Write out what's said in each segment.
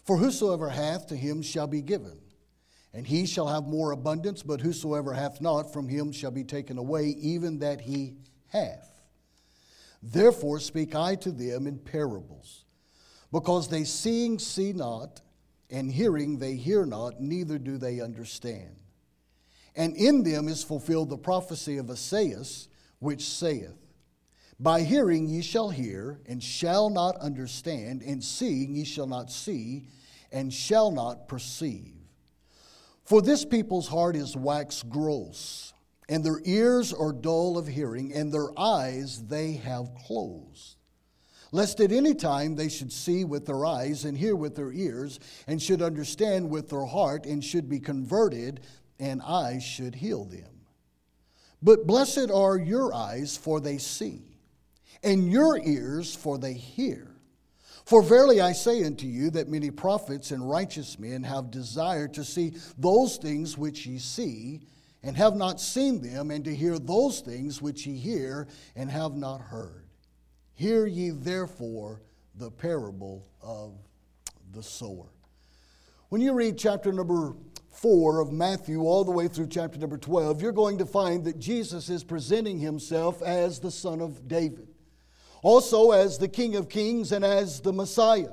For whosoever hath, to him shall be given, and he shall have more abundance, but whosoever hath not, from him shall be taken away even that he hath. Therefore speak I to them in parables, because they seeing see not, and hearing they hear not, neither do they understand. And in them is fulfilled the prophecy of Esaias, which saith, By hearing ye shall hear, and shall not understand, and seeing ye shall not see, and shall not perceive. For this people's heart is waxed gross, and their ears are dull of hearing, and their eyes they have closed. Lest at any time they should see with their eyes, and hear with their ears, and should understand with their heart, and should be converted, and I should heal them. But blessed are your eyes, for they see, and your ears, for they hear. For verily I say unto you that many prophets and righteous men have desired to see those things which ye see, and have not seen them, and to hear those things which ye hear, and have not heard. Hear ye therefore the parable of the sower. When you read chapter number 4 of Matthew all the way through chapter number 12, you're going to find that Jesus is presenting himself as the Son of David, also as the King of Kings and as the Messiah.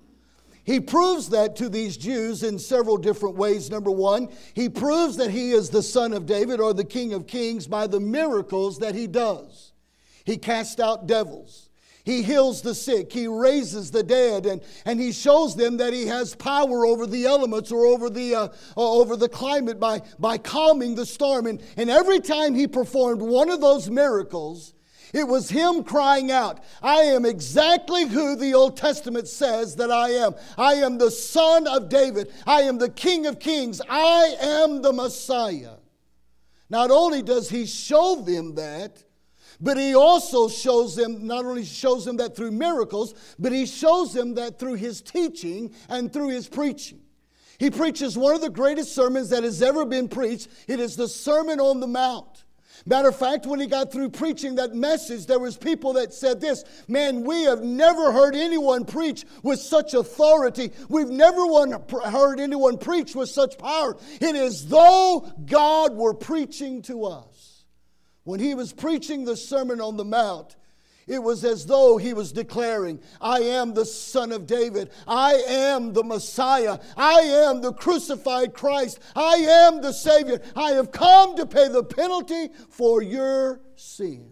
He proves that to these Jews in several different ways. Number one, he proves that he is the Son of David or the King of Kings by the miracles that he does. He casts out devils. He heals the sick. He raises the dead. And he shows them that he has power over the elements or over the climate by calming the storm. And every time he performed one of those miracles, it was him crying out, I am exactly who the Old Testament says that I am. I am the Son of David. I am the King of Kings. I am the Messiah. Not only does he show them that, but he also shows them, not only shows them that through miracles, but he shows them that through his teaching and through his preaching. He preaches one of the greatest sermons that has ever been preached. It is the Sermon on the Mount. Matter of fact, when he got through preaching that message, there was people that said this, man, we have never heard anyone preach with such authority. We've never heard anyone preach with such power. It is though God were preaching to us. When he was preaching the Sermon on the Mount, it was as though he was declaring, I am the Son of David. I am the Messiah. I am the crucified Christ. I am the Savior. I have come to pay the penalty for your sins.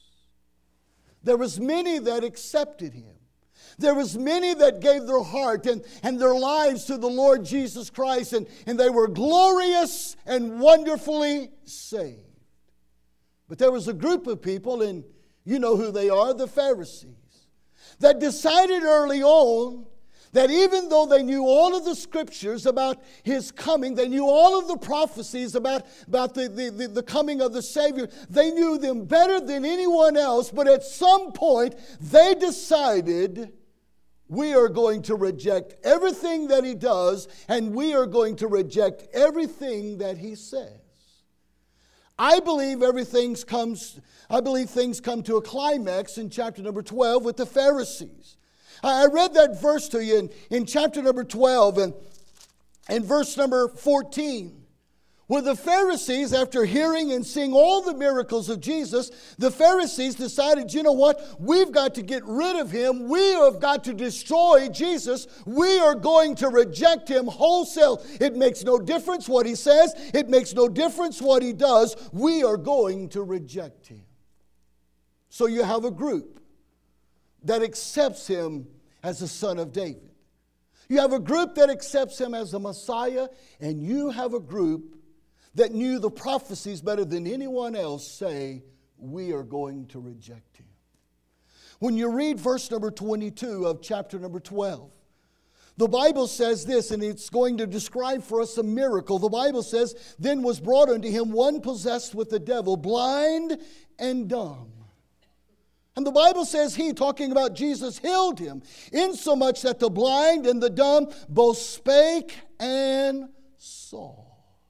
There was many that accepted him. There was many that gave their heart and their lives to the Lord Jesus Christ, and they were glorious and wonderfully saved. But there was a group of people, and you know who they are, the Pharisees, that decided early on that even though they knew all of the scriptures about his coming, they knew all of the prophecies about the coming of the Savior, they knew them better than anyone else, but at some point they decided, we are going to reject everything that he does, and we are going to reject everything that he says. I believe things come to a climax in chapter number 12 with the Pharisees. I read that verse to you in chapter number 12 and verse number 14. Where the Pharisees, after hearing and seeing all the miracles of Jesus, the Pharisees decided, you know what? We've got to get rid of him. We have got to destroy Jesus. We are going to reject him wholesale. It makes no difference what he says. It makes no difference what he does. We are going to reject him. So you have a group that accepts him as the Son of David. You have a group that accepts him as the Messiah, and you have a group that knew the prophecies better than anyone else say, we are going to reject him. When you read verse number 22 of chapter number 12, the Bible says this, and it's going to describe for us a miracle. The Bible says, then was brought unto him one possessed with the devil, blind and dumb. And the Bible says he, talking about Jesus, healed him, insomuch that the blind and the dumb both spake and saw.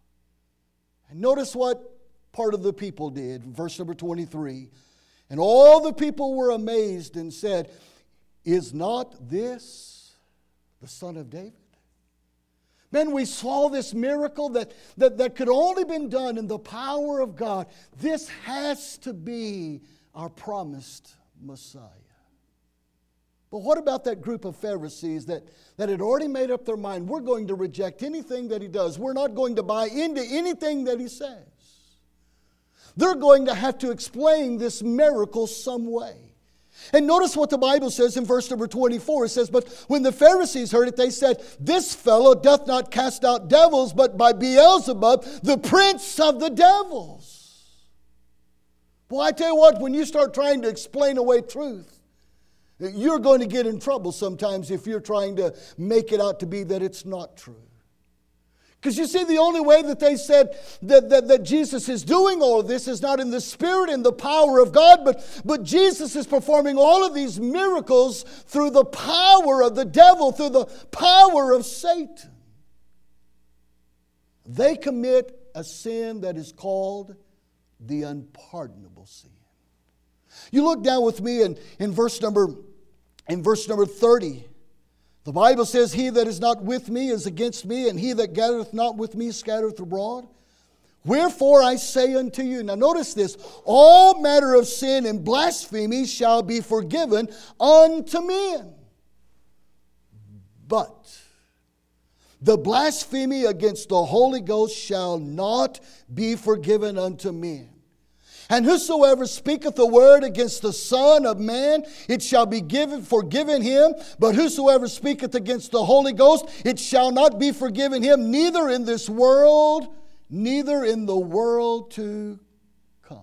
And notice what part of the people did. Verse number 23. And all the people were amazed and said, is not this the Son of David? Man, we saw this miracle that could only been done in the power of God. This has to be our promised Messiah. But what about that group of Pharisees that had already made up their mind? We're going to reject anything that He does. We're not going to buy into anything that He says. They're going to have to explain this miracle some way. And notice what the Bible says in verse number 24. It says, "But when the Pharisees heard it, they said, 'This fellow doth not cast out devils, but by Beelzebub, the prince of the devils.'" Well, I tell you what, when you start trying to explain away truth, you're going to get in trouble sometimes if you're trying to make it out to be that it's not true. Because you see, the only way that they said that Jesus is doing all of this is not in the Spirit and the power of God, but Jesus is performing all of these miracles through the power of the devil, through the power of Satan. They commit a sin that is called the unpardonable sin. You look down with me in verse number 30. The Bible says, "He that is not with me is against me, and he that gathereth not with me scattereth abroad. Wherefore I say unto you," now notice this, "all matter of sin and blasphemy shall be forgiven unto men. But the blasphemy against the Holy Ghost shall not be forgiven unto men. And whosoever speaketh a word against the Son of Man, it shall be forgiven him. But whosoever speaketh against the Holy Ghost, it shall not be forgiven him, neither in this world, neither in the world to come."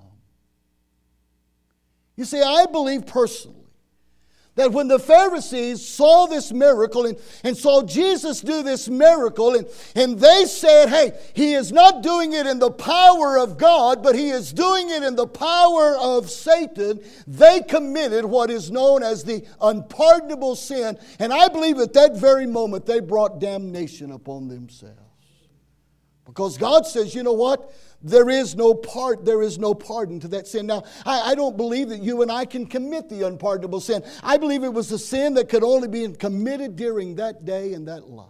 You see, I believe personally that when the Pharisees saw this miracle and saw Jesus do this miracle, and they said, "Hey, He is not doing it in the power of God, but He is doing it in the power of Satan," they committed what is known as the unpardonable sin. And I believe at that very moment they brought damnation upon themselves. Because God says, you know what? There is no pardon to that sin. Now, I don't believe that you and I can commit the unpardonable sin. I believe it was a sin that could only be committed during that day and that life.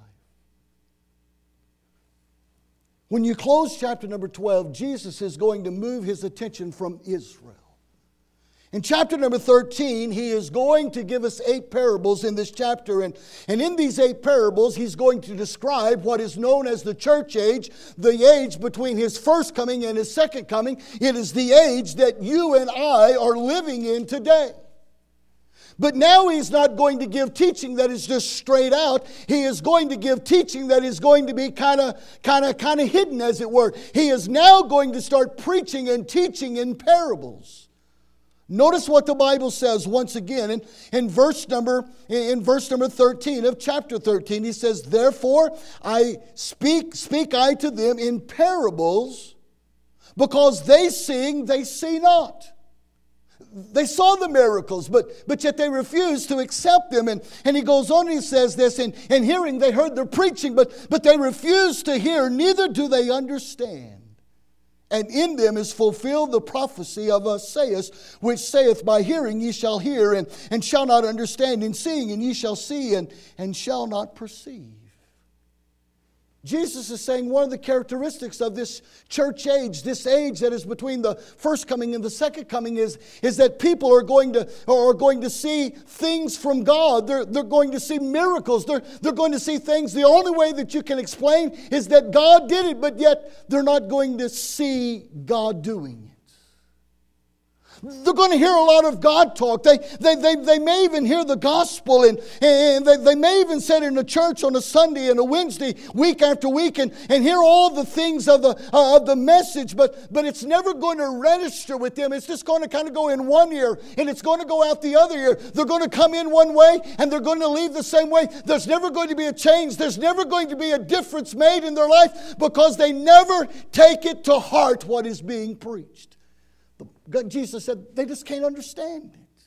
When you close chapter number 12, Jesus is going to move His attention from Israel. In chapter number 13, He is going to give us 8 parables in this chapter. And in these 8 parables, He's going to describe what is known as the church age, the age between His first coming and His second coming. It is the age that you and I are living in today. But now He's not going to give teaching that is just straight out. He is going to give teaching that is going to be kind of hidden, as it were. He is now going to start preaching and teaching in parables. Notice what the Bible says once again in verse number 13 of chapter 13. He says, "Therefore I speak I to them in parables, because they seeing they see not." They saw the miracles, but yet they refused to accept them. And he goes on and he says this, in hearing they heard the preaching, but they refused to hear, neither do they understand. And in them is fulfilled the prophecy of Isaiah, which saith, "By hearing ye shall hear, and shall not understand, and seeing, and ye shall see, and shall not perceive." Jesus is saying one of the characteristics of this church age, this age that is between the first coming and the second coming, is that people are going to see things from God. They're going to see miracles. They're going to see things. The only way that you can explain is that God did it, but yet they're not going to see God doing it. They're going to hear a lot of God talk. They may even hear the gospel, and they may even sit in a church on a Sunday and a Wednesday, week after week, and hear all the things of the message, but it's never going to register with them. It's just going to kind of go in one ear, and it's going to go out the other ear. They're going to come in one way, and they're going to leave the same way. There's never going to be a change. There's never going to be a difference made in their life, because they never take it to heart what is being preached. Jesus said they just can't understand it.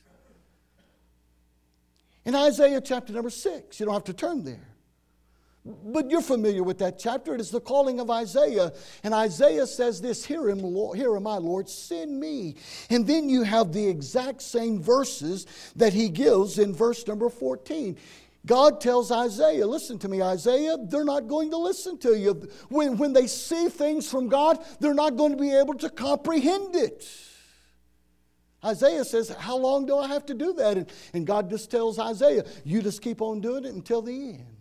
In Isaiah chapter number 6, you don't have to turn there, but you're familiar with that chapter. It is the calling of Isaiah. And Isaiah says this, here am I, Lord, send me. And then you have the exact same verses that he gives in verse number 14. God tells Isaiah, listen to me, Isaiah, they're not going to listen to you. When they see things from God, they're not going to be able to comprehend it. Isaiah says, how long do I have to do that? And God just tells Isaiah, you just keep on doing it until the end.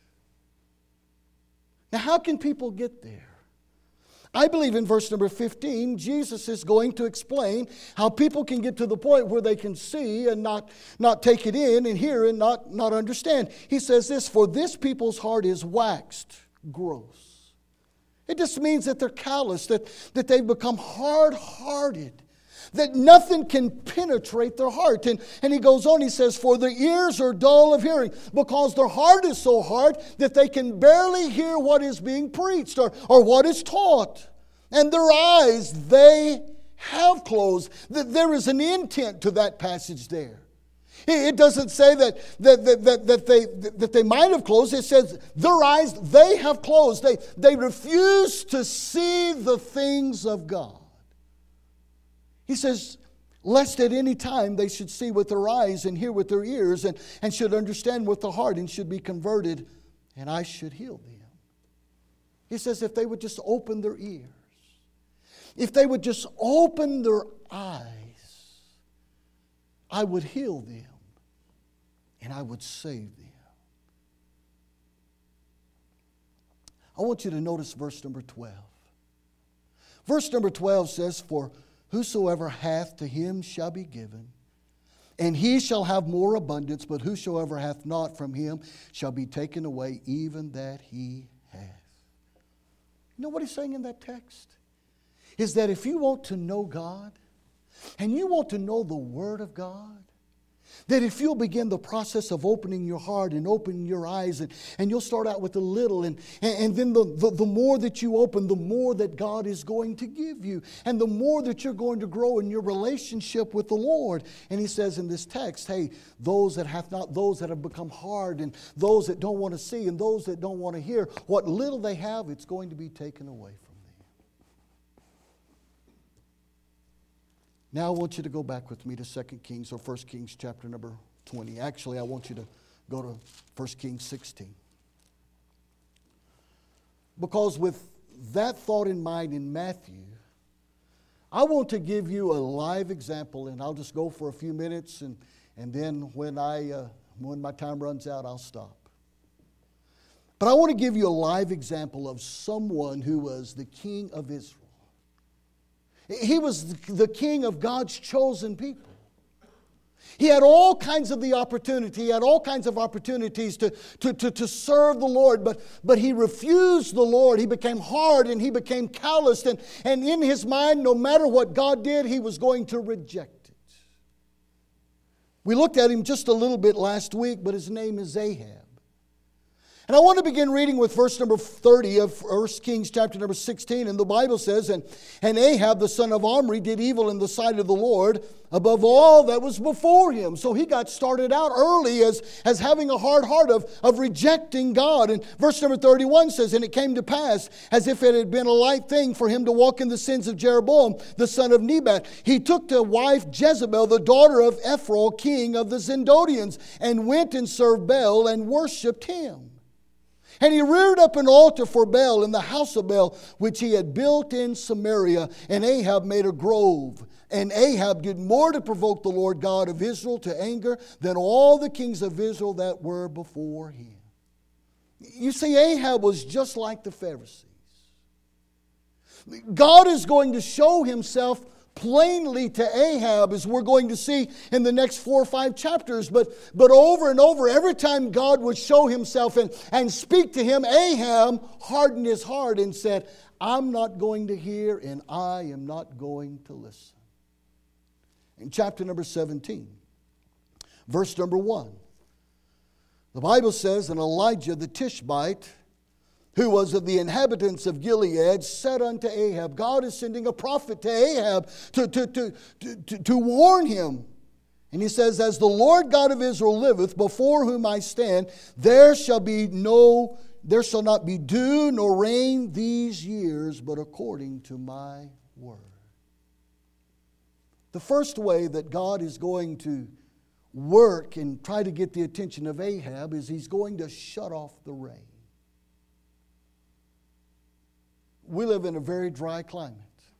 Now, how can people get there? I believe in verse number 15, Jesus is going to explain how people can get to the point where they can see and not take it in and hear and not understand. He says this, for this people's heart is waxed gross. It just means that they're callous, that they've become hard-hearted, that nothing can penetrate their heart. And he goes on, he says, for their ears are dull of hearing, because their heart is so hard that they can barely hear what is being preached or what is taught. And their eyes, they have closed. There is an intent to that passage there. It doesn't say that they might have closed. It says their eyes, they have closed. They refuse to see the things of God. He says, lest at any time they should see with their eyes and hear with their ears and should understand with the heart and should be converted, and I should heal them. He says if they would just open their ears, if they would just open their eyes, I would heal them and I would save them. I want you to notice verse number 12. Verse number 12 says, for whosoever hath, to him shall be given, and he shall have more abundance, but whosoever hath not, from him shall be taken away even that he hath. You know what he's saying in that text? Is that if you want to know God, and you want to know the Word of God, that if you'll begin the process of opening your heart and opening your eyes, and you'll start out with a little, and then the more that you open, the more that God is going to give you, and the more that you're going to grow in your relationship with the Lord. And he says in this text, hey, those that have not, those that have become hard, and those that don't want to see, and those that don't want to hear, what little they have, it's going to be taken away from them. Now I want you to go back with me to 2 Kings or 1 Kings chapter number 20. Actually, I want you to go to 1 Kings 16. Because with that thought in mind in Matthew, I want to give you a live example, and I'll just go for a few minutes, and then when my time runs out, I'll stop. But I want to give you a live example of someone who was the king of Israel. He was the king of God's chosen people. He had all kinds of the opportunity. He had all kinds of opportunities to serve the Lord, but he refused the Lord. He became hard and he became calloused. And in his mind, no matter what God did, he was going to reject it. We looked at him just a little bit last week, but his name is Ahab. And I want to begin reading with verse number 30 of 1 Kings chapter number 16. And the Bible says, And Ahab the son of Omri did evil in the sight of the Lord above all that was before him. So he got started out early as having a hard heart of rejecting God. And verse number 31 says, And it came to pass, as if it had been a light thing for him to walk in the sins of Jeroboam, the son of Nebat. He took to wife Jezebel, the daughter of Ephraim, king of the Zidonians, and went and served Baal and worshipped him. And he reared up an altar for Baal in the house of Baal, which he had built in Samaria. And Ahab made a grove. And Ahab did more to provoke the Lord God of Israel to anger than all the kings of Israel that were before him. You see, Ahab was just like the Pharisees. God is going to show himself plainly to Ahab, as we're going to see in the next 4 or 5 chapters. But over and over, every time God would show himself and speak to him, Ahab hardened his heart and said, I'm not going to hear and I am not going to listen. In chapter number 17, verse number 1, the Bible says, And Elijah the Tishbite, who was of the inhabitants of Gilead, said unto Ahab, God is sending a prophet to Ahab to warn him. And he says, As the Lord God of Israel liveth, before whom I stand, there shall not be dew nor rain these years, but according to my word. The first way that God is going to work and try to get the attention of Ahab is he's going to shut off the rain. We live in a very dry climate.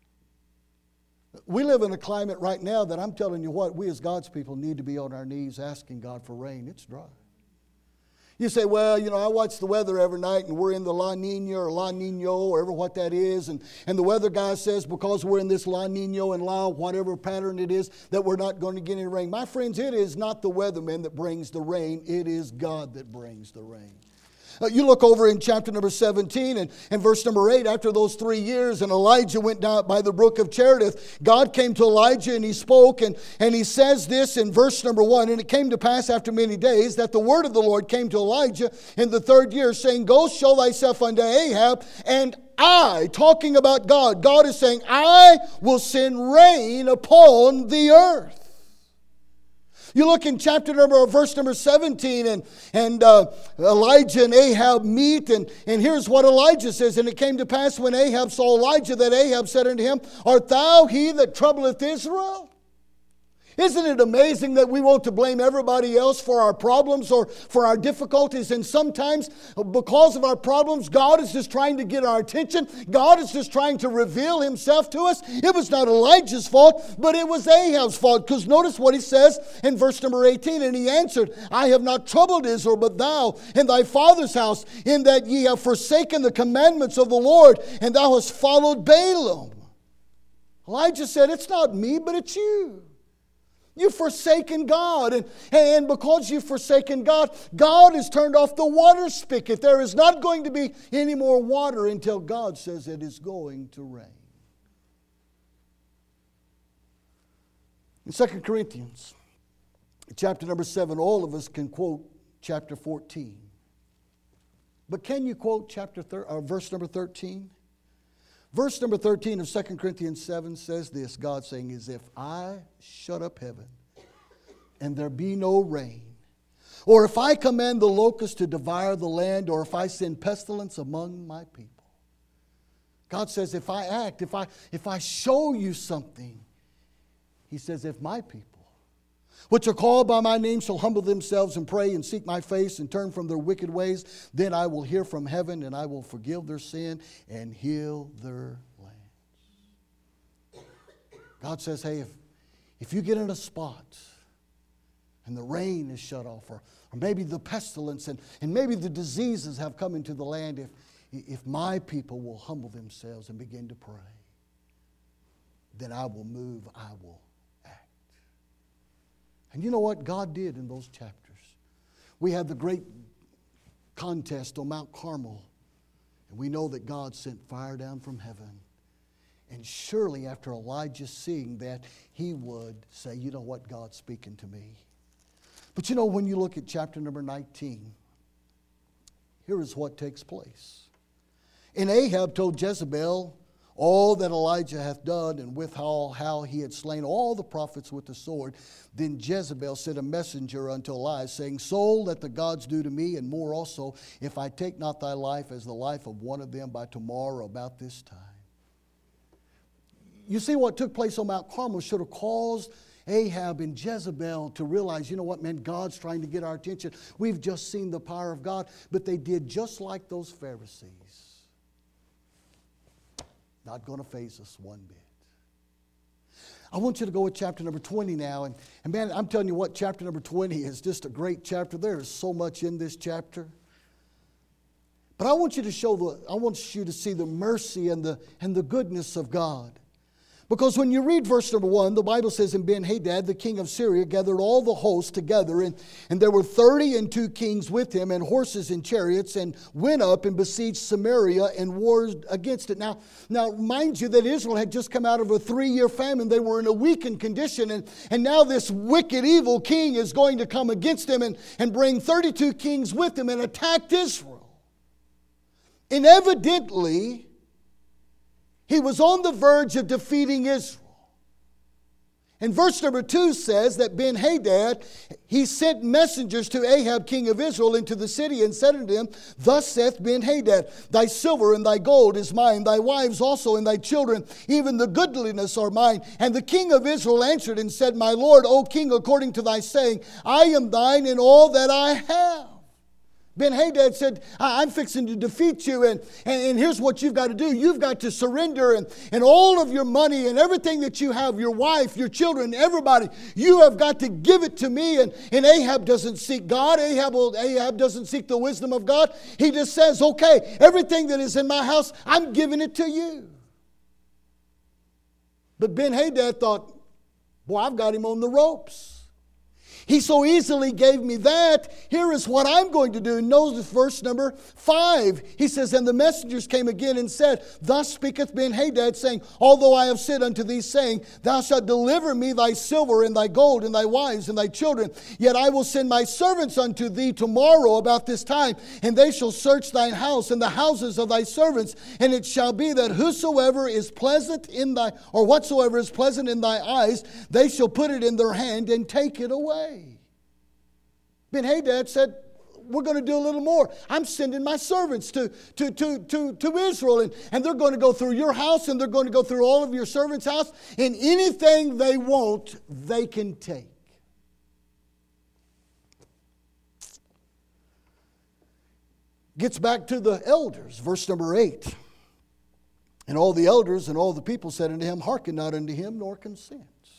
We live in a climate right now that I'm telling you what, we as God's people need to be on our knees asking God for rain. It's dry. You say, well, I watch the weather every night and we're in the La Nina or La Nino or whatever what that is. And the weather guy says because we're in this La Nino and La whatever pattern it is that we're not going to get any rain. My friends, it is not the weatherman that brings the rain. It is God that brings the rain. You look over in chapter number 17 and verse number 8, after those 3 years, and Elijah went down by the brook of Cherith, God came to Elijah and he spoke, and he says this in verse number 1, and it came to pass after many days that the word of the Lord came to Elijah in the 3rd year, saying, Go show thyself unto Ahab, and I, talking about God, God is saying, I will send rain upon the earth. You look in verse number 17, and Elijah and Ahab meet, and here's what Elijah says. And it came to pass when Ahab saw Elijah that Ahab said unto him, Art thou he that troubleth Israel? Isn't it amazing that we want to blame everybody else for our problems or for our difficulties? And sometimes because of our problems, God is just trying to get our attention. God is just trying to reveal himself to us. It was not Elijah's fault, but it was Ahab's fault. Because notice what he says in verse number 18. And he answered, I have not troubled Israel, but thou and thy father's house, in that ye have forsaken the commandments of the Lord, and thou hast followed Balaam. Elijah said, it's not me, but it's you. You've forsaken God. And because you've forsaken God, God has turned off the water spigot. There is not going to be any more water until God says it is going to rain. In 2 Corinthians, chapter number 7, all of us can quote chapter 14. But can you quote verse number 13? Verse number 13 of 2 Corinthians 7 says this, God saying, is if I shut up heaven and there be no rain, or if I command the locust to devour the land, or if I send pestilence among my people. God says if I act, if I show you something, he says if my people, which are called by my name, shall humble themselves and pray and seek my face and turn from their wicked ways, then I will hear from heaven and I will forgive their sin and heal their land. God says, hey, if you get in a spot and the rain is shut off, or maybe the pestilence and maybe the diseases have come into the land, if my people will humble themselves and begin to pray, then I will move, I will. And you know what God did in those chapters? We had the great contest on Mount Carmel. And we know that God sent fire down from heaven. And surely after Elijah seeing that, he would say, you know what, God's speaking to me. But you know, when you look at chapter number 19, here is what takes place. And Ahab told Jezebel all that Elijah hath done, and with how he had slain all the prophets with the sword. Then Jezebel sent a messenger unto Elijah, saying, So let the gods do to me, and more also, if I take not thy life as the life of one of them by tomorrow about this time. You see, what took place on Mount Carmel should have caused Ahab and Jezebel to realize, you know what, man, God's trying to get our attention. We've just seen the power of God. But they did just like those Pharisees. Not going to faze us one bit. I want you to go with chapter number 20 now. And man, I'm telling you what, chapter number 20 is just a great chapter. There is so much in this chapter. But I want you to see the mercy and the goodness of God. Because when you read verse number 1, the Bible says, And Ben-Hadad, the king of Syria, gathered all the hosts together, and there were 32 kings with him, and horses and chariots, and went up and besieged Samaria and warred against it. Now, mind you that Israel had just come out of a 3-year famine. They were in a weakened condition, and now this wicked, evil king is going to come against them and bring 32 kings with him and attacked Israel. And evidently, he was on the verge of defeating Israel. And verse number 2 says that Ben-Hadad, he sent messengers to Ahab, king of Israel, into the city and said unto him, Thus saith Ben-Hadad, Thy silver and thy gold is mine, thy wives also and thy children, even the goodliness are mine. And the king of Israel answered and said, My lord, O king, according to thy saying, I am thine in all that I have. Ben-Hadad said, I'm fixing to defeat you, and here's what you've got to do. You've got to surrender, and all of your money and everything that you have, your wife, your children, everybody, you have got to give it to me. And Ahab doesn't seek God. Ahab doesn't seek the wisdom of God. He just says, okay, everything that is in my house, I'm giving it to you. But Ben-Hadad thought, boy, I've got him on the ropes. He so easily gave me that. Here is what I'm going to do. Notice verse number 5. He says, And the messengers came again and said, Thus speaketh Ben-Hadad, saying, Although I have said unto thee, saying, Thou shalt deliver me thy silver and thy gold and thy wives and thy children, yet I will send my servants unto thee tomorrow about this time, and they shall search thine house and the houses of thy servants. And it shall be that whosoever is pleasant in thy, or whatsoever is pleasant in thy eyes, they shall put it in their hand and take it away. Ben-Hadad said, we're going to do a little more. I'm sending my servants to Israel, and they're going to go through your house, and they're going to go through all of your servants' house, and anything they want, they can take. Gets back to the elders, verse number 8. And all the elders and all the people said unto him, Hearken not unto him, nor consent.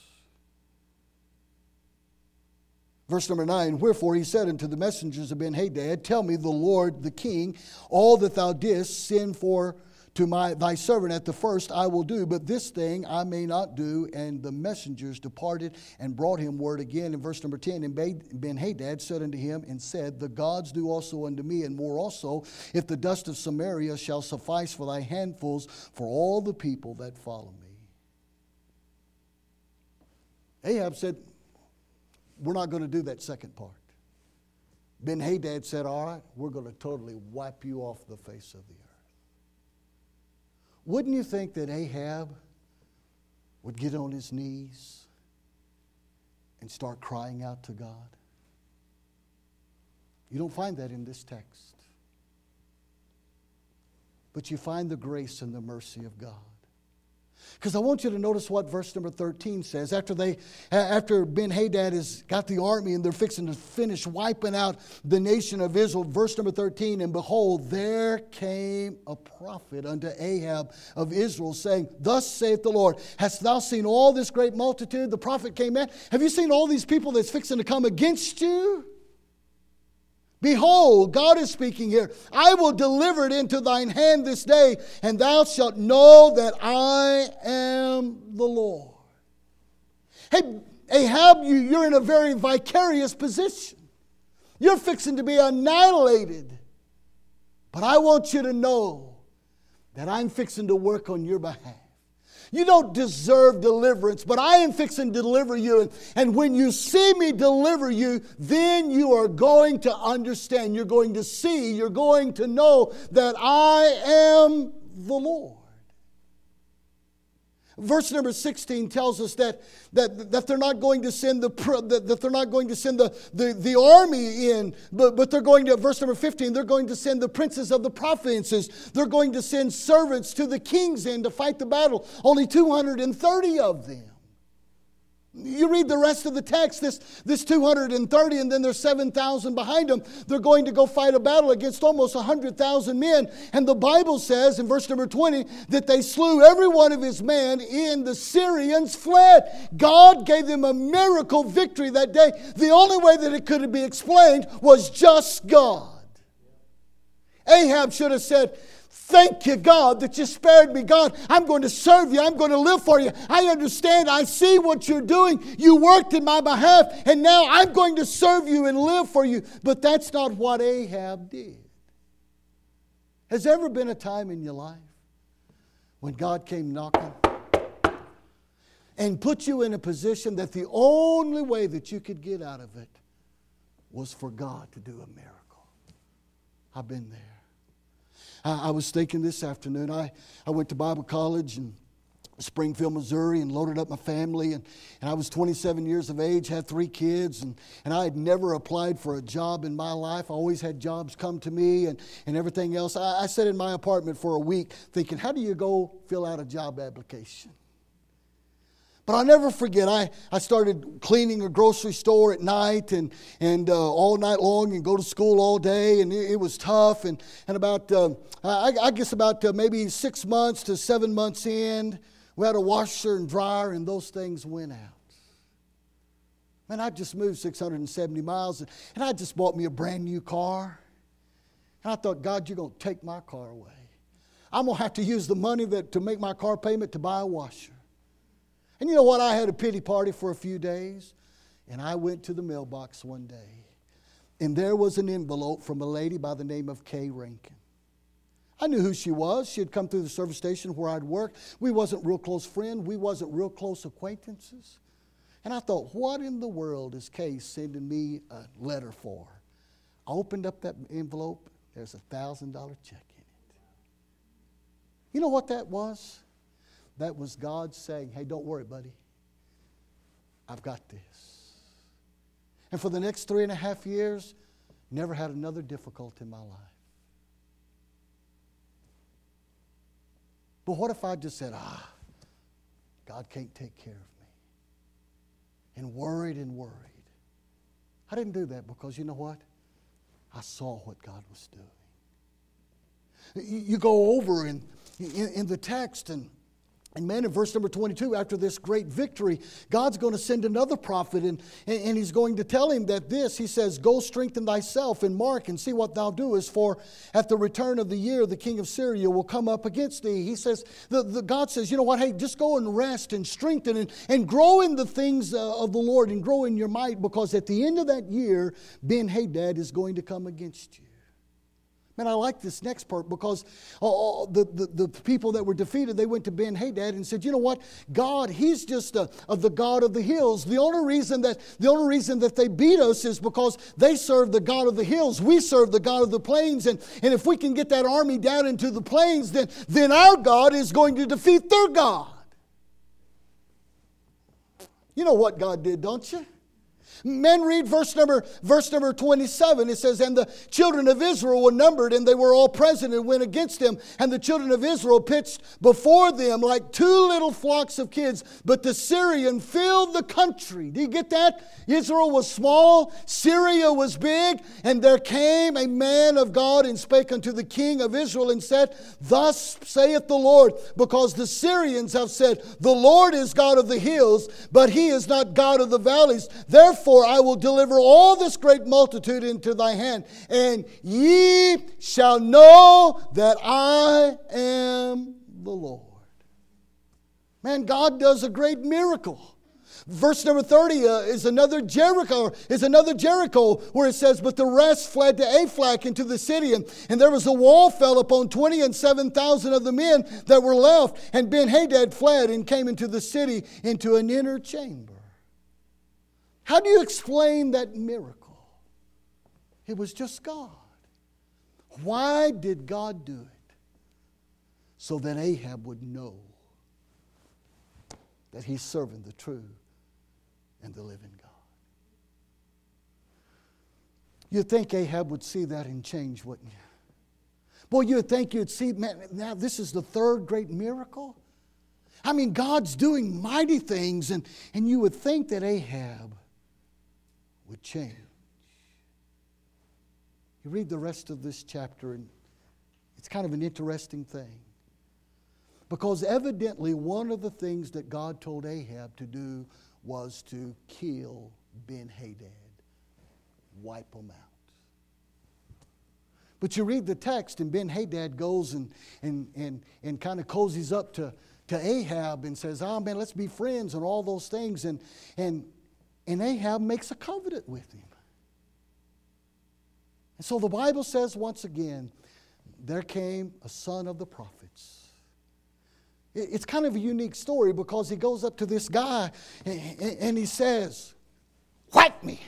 Verse number 9, Wherefore he said unto the messengers of Ben-Hadad, Tell me, the Lord, the king, all that thou didst send for to thy servant at the first I will do, but this thing I may not do. And the messengers departed and brought him word again. In verse number 10, And Ben-Hadad said unto him and said, The gods do also unto me, and more also, if the dust of Samaria shall suffice for thy handfuls for all the people that follow me. Ahab said, we're not going to do that second part. Ben-Hadad said, all right, we're going to totally wipe you off the face of the earth. Wouldn't you think that Ahab would get on his knees and start crying out to God? You don't find that in this text. But you find the grace and the mercy of God. Because I want you to notice what verse number 13 says. After Ben-Hadad has got the army and they're fixing to finish wiping out the nation of Israel, verse number 13, And behold, there came a prophet unto Ahab of Israel, saying, Thus saith the Lord, Hast thou seen all this great multitude? The prophet came in. Have you seen all these people that's fixing to come against you? Behold, God is speaking here. I will deliver it into thine hand this day, and thou shalt know that I am the Lord. Hey, Ahab, you're in a very vicarious position. You're fixing to be annihilated. But I want you to know that I'm fixing to work on your behalf. You don't deserve deliverance, but I am fixing to deliver you. And when you see me deliver you, then you are going to understand. You're going to see. You're going to know that I am the Lord. Verse number 16 tells us that they're not going to send the army in, but they're going to, verse number 15, they're going to send the princes of the provinces. They're going to send servants to the king's end to fight the battle. Only 230 of them. You read the rest of the text, this 230, and then there's 7,000 behind them. They're going to go fight a battle against almost 100,000 men. And the Bible says in verse number 20 that they slew every one of his men, and the Syrians fled. God gave them a miracle victory that day. The only way that it could be explained was just God. Ahab should have said, Thank you, God, that you spared me. God, I'm going to serve you. I'm going to live for you. I understand. I see what you're doing. You worked in my behalf, and now I'm going to serve you and live for you. But that's not what Ahab did. Has there ever been a time in your life when God came knocking and put you in a position that the only way that you could get out of it was for God to do a miracle? I've been there. I was thinking this afternoon, I went to Bible college, and Springfield, Missouri, and loaded up my family. And I was 27 years of age, had 3 kids, and I had never applied for a job in my life. I always had jobs come to me and everything else. I sat in my apartment for a week thinking, how do you go fill out a job application? But I'll never forget, I started cleaning a grocery store at night and all night long and go to school all day, and it was tough. And about, I guess about maybe 6 months to 7 months in, we had a washer and dryer, and those things went out. Man, I just moved 670 miles, and I just bought me a brand new car. And I thought, God, you're going to take my car away. I'm going to have to use the money to make my car payment to buy a washer. And you know what? I had a pity party for a few days, and I went to the mailbox one day, and there was an envelope from a lady by the name of Kay Rankin. I knew who she was. She had come through the service station where I'd worked. We wasn't real close friends. We wasn't real close acquaintances. And I thought, what in the world is Kay sending me a letter for? I opened up that envelope. There's a $1,000 check in it. You know what that was? That was God saying, hey, don't worry, buddy. I've got this. And for the next 3.5 years, never had another difficulty in my life. But what if I just said, God can't take care of me? And worried. I didn't do that because you know what? I saw what God was doing. You go over in the text and man, in verse number 22, after this great victory, God's going to send another prophet, and he's going to tell him that he says, go strengthen thyself and mark and see what thou doest, for at the return of the year, the king of Syria will come up against thee. He says, God says, you know what, hey, just go and rest and strengthen and grow in the things of the Lord and grow in your might, because at the end of that year, Ben-Hadad is going to come against you. Man, I like this next part because the people that were defeated, they went to Ben-Hadad and said, you know what? God, he's just the God of the hills. The only reason that they beat us is because they serve the God of the hills. We serve the God of the plains. And if we can get that army down into the plains, then our God is going to defeat their God. You know what God did, don't you? Men, read verse number 27. It says, and the children of Israel were numbered, and they were all present and went against them. And the children of Israel pitched before them like 2 little flocks of kids. But the Syrian filled the country. Do you get that? Israel was small, Syria was big. And there came a man of God and spake unto the king of Israel and said, thus saith the Lord, because the Syrians have said, the Lord is God of the hills, but he is not God of the valleys. Therefore I will deliver all this great multitude into thy hand, and ye shall know that I am the Lord. Man, God does a great miracle. Verse number 30 is another Jericho, where it says, but the rest fled to Aphlak into the city, and there was a wall fell upon 27,000 of the men that were left, and Ben-Hadad fled and came into the city into an inner chamber. How do you explain that miracle? It was just God. Why did God do it? So that Ahab would know that he's serving the true and the living God. You'd think Ahab would see that and change, wouldn't you? Boy, you'd think you'd see, man, now this is the 3rd great miracle. I mean, God's doing mighty things, and you would think that Ahab would change. You read the rest of this chapter, and it's kind of an interesting thing. Because evidently one of the things that God told Ahab to do was to kill Ben-Hadad, wipe him out. But you read the text, and Ben-Hadad goes and kind of cozies up to Ahab and says, oh man, let's be friends and all those things. And Ahab makes a covenant with him. And so the Bible says once again, there came a son of the prophets. It's kind of a unique story because he goes up to this guy and he says, whack me.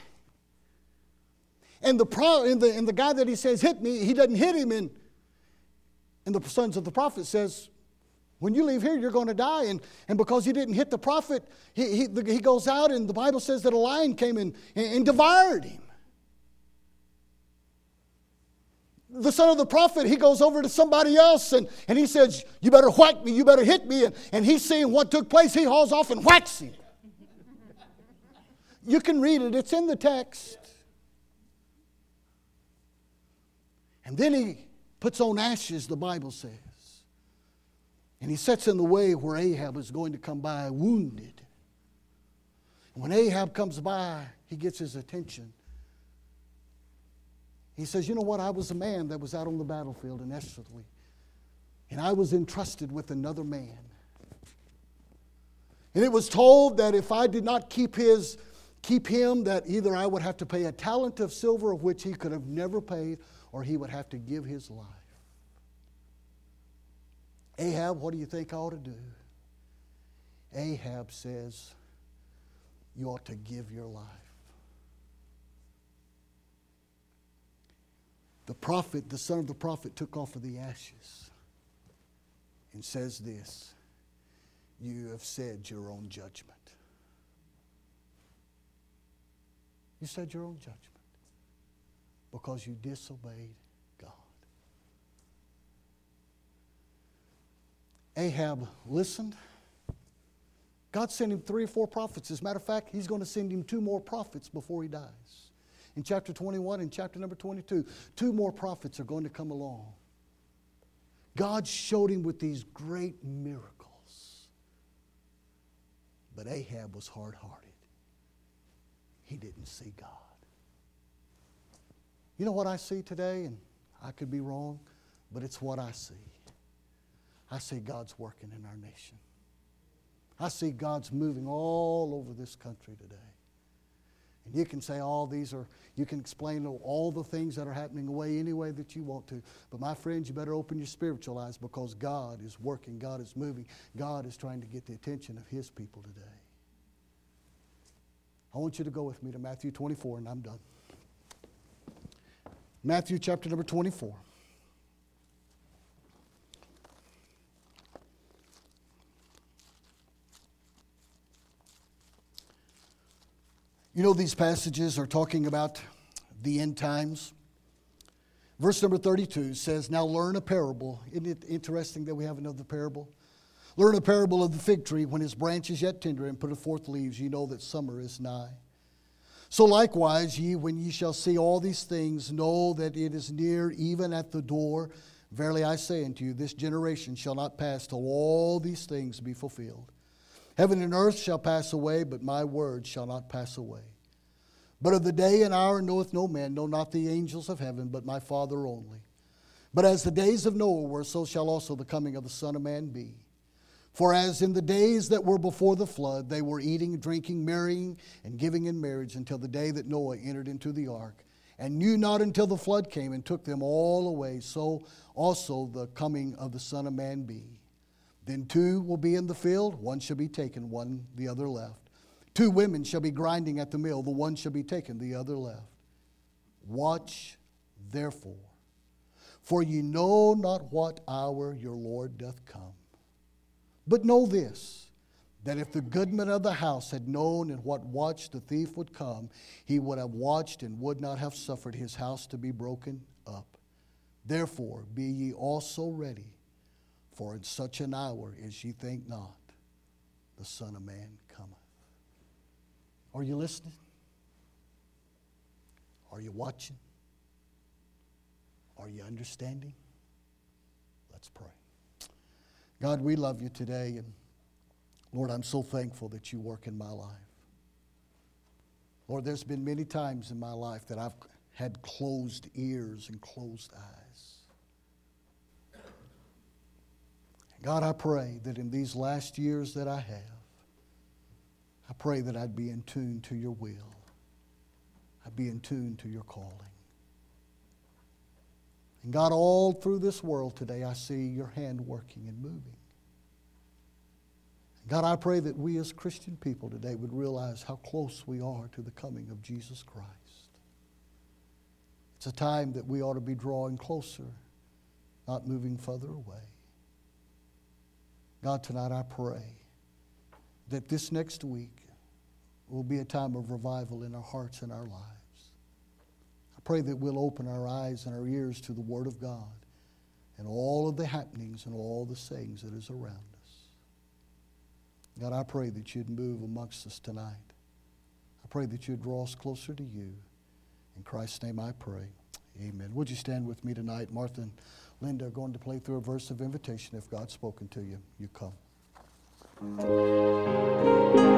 And the guy that he says hit me, he doesn't hit him. And the sons of the prophet says, When you leave here, you're going to die. And because he didn't hit the prophet, he goes out, and the Bible says that a lion came and devoured him. The son of the prophet, he goes over to somebody else, and he says, you better whack me, you better hit me. And he's seeing what took place. He hauls off and whacks him. You can read it. It's in the text. And then he puts on ashes, the Bible says. And he sits in the way where Ahab is going to come by wounded. And when Ahab comes by, he gets his attention. He says, you know what? I was a man that was out on the battlefield in Esdraelon. And I was entrusted with another man. And it was told that if I did not keep him, that either I would have to pay a talent of silver, of which he could have never paid, or he would have to give his life. Ahab, what do you think I ought to do? Ahab says, you ought to give your life. The prophet, the son of the prophet, took off of the ashes and says this, you have said your own judgment. You said your own judgment because you disobeyed God. Ahab listened. God sent him 3 or 4 prophets. As a matter of fact, he's going to send him 2 more prophets before he dies. In chapter 21 and chapter number 22, 2 more prophets are going to come along. God showed him with these great miracles. But Ahab was hard-hearted. He didn't see God. You know what I see today? And I could be wrong, but it's what I see. I see God's working in our nation. I see God's moving all over this country today. And you can say you can explain all the things that are happening away any way that you want to. But my friends, you better open your spiritual eyes because God is working, God is moving, God is trying to get the attention of His people today. I want you to go with me to Matthew 24, and I'm done. Matthew chapter number 24. You know, these passages are talking about the end times. Verse number 32 says, now learn a parable. Isn't it interesting that we have another parable? Learn a parable of the fig tree. When his branch is yet tender and putteth forth leaves, ye know that summer is nigh. So likewise, ye, when ye shall see all these things, know that it is near, even at the door. Verily I say unto you, this generation shall not pass till all these things be fulfilled. Heaven and earth shall pass away, but my word shall not pass away. But of the day and hour knoweth no man, no, not the angels of heaven, but my Father only. But as the days of Noah were, so shall also the coming of the Son of Man be. For as in the days that were before the flood, they were eating, drinking, marrying, and giving in marriage until the day that Noah entered into the ark, and knew not until the flood came and took them all away, so also the coming of the Son of Man be. Then 2 will be in the field, one shall be taken, one the other left. 2 women shall be grinding at the mill, the one shall be taken, the other left. Watch therefore, for ye know not what hour your Lord doth come. But know this, that if the goodman of the house had known in what watch the thief would come, he would have watched and would not have suffered his house to be broken up. Therefore be ye also ready, for in such an hour as ye think not, the Son of Man cometh. Are you listening? Are you watching? Are you understanding? Let's pray. God, we love you today, and Lord, I'm so thankful that you work in my life. Lord, there's been many times in my life that I've had closed ears and closed eyes. God, I pray that in these last years that I have, I pray that I'd be in tune to your will. I'd be in tune to your calling. And God, all through this world today, I see your hand working and moving. God, I pray that we as Christian people today would realize how close we are to the coming of Jesus Christ. It's a time that we ought to be drawing closer, not moving further away. God, tonight I pray that this next week will be a time of revival in our hearts and our lives. I pray that we'll open our eyes and our ears to the Word of God and all of the happenings and all the sayings that is around us. God, I pray that you'd move amongst us tonight. I pray that you'd draw us closer to you. In Christ's name I pray. Amen. Would you stand with me tonight? Martha and Linda are going to play through a verse of invitation. If God's spoken to you, you come.